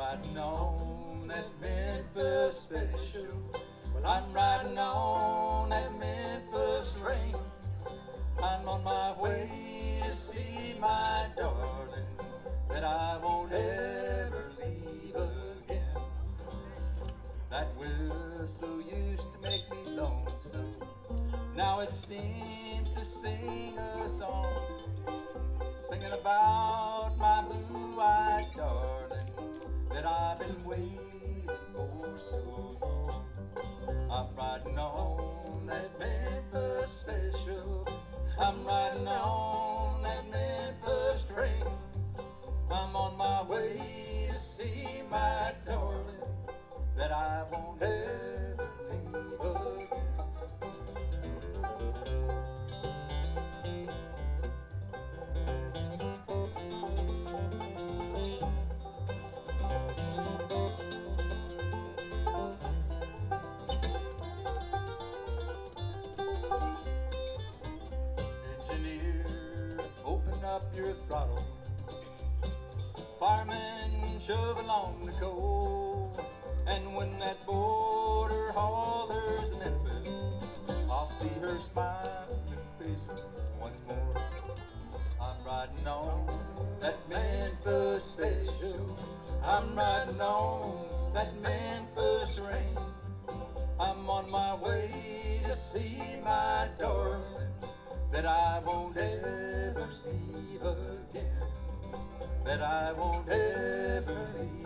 riding on that Memphis special. Well, I'm riding on that Memphis train. I'm on my way to see my darling that I won't ever leave again. That whistle used to make me lonesome. Now it seems to sing a song, singing about my blue-eyed darling that I've been waiting for so long. I'm riding on that Memphis special. I'm riding on that Memphis train. I'm on my way to see my darling that I won't ever leave again. Open up your throttle, fireman, shove along the coal. And when that border hollers Memphis, I'll see her smiling face once more. I'm riding on that Memphis special. I'm riding on that Memphis train. I'm on my way to see my darling that I won't ever leave again, that I won't ever leave.